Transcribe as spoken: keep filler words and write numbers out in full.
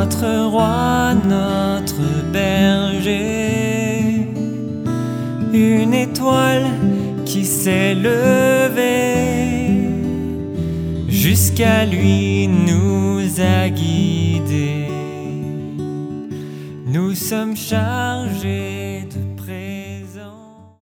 notre roi, notre berger. Une étoile qui s'est levée, jusqu'à lui nous a guidés. Nous sommes chargés